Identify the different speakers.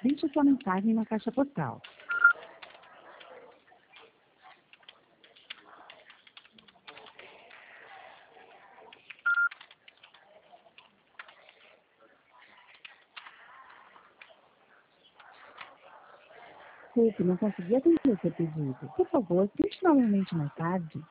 Speaker 1: Deixe sua mensagem na caixa postal. Desculpe, não consegui atender o seu pedido. Por favor, tente novamente mais tarde.